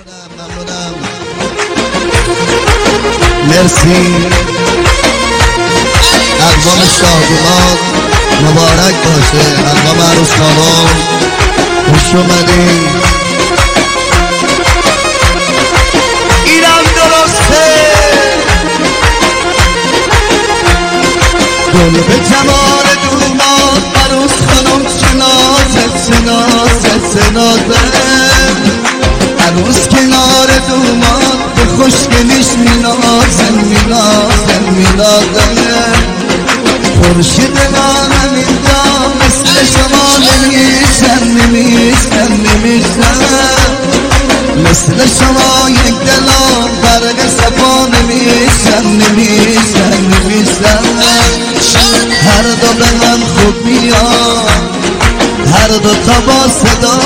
ممنونم. مرسی. اقوام شاهدومان مبارک باشه. اقوام عروس خانم خوش اومدین. اینم درسته. گل به جمال دومان عروس خانم چنازه عروس کنار دومان به خوشگلیش مینازه خورشید ما همینجا مثل شما نمیشن مثل شما یک دلم برگ صفا نمیشن هر دو به هم خوب میاد هر دو تا با صدا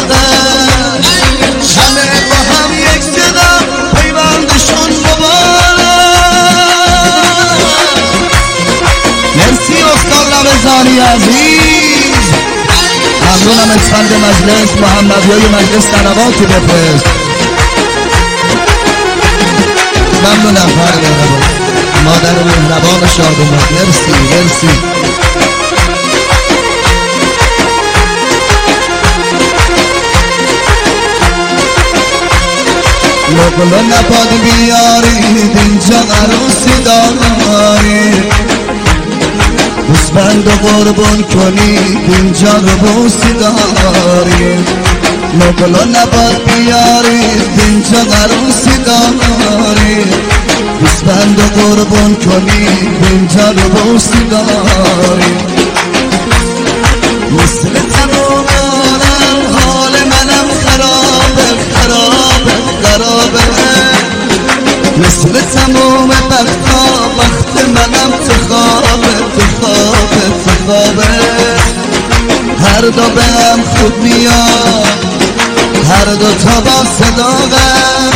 همه با هم یک صدا پیوندشون مبارک. مرسی استاد رمضانی عزیز. ممنونم از فند مجلس محمدیای مجلس سلواتی بفرست. ممنونم فرد مادر مهربان شادومان. مرسی. لغلو نباد بیارید اینجا عروسی دارید بسبند و قربان کنید اینجا ربوسی دارید لغلو نباد بیارید اینجا عروسی دارید بسبند و قربان کنید اینجا ربوسی دارید مثل تمامانم حال منم خرابه مثل تمام وقت منم خوابه هر دو به هم خوب میاد هر دو تا با صداقه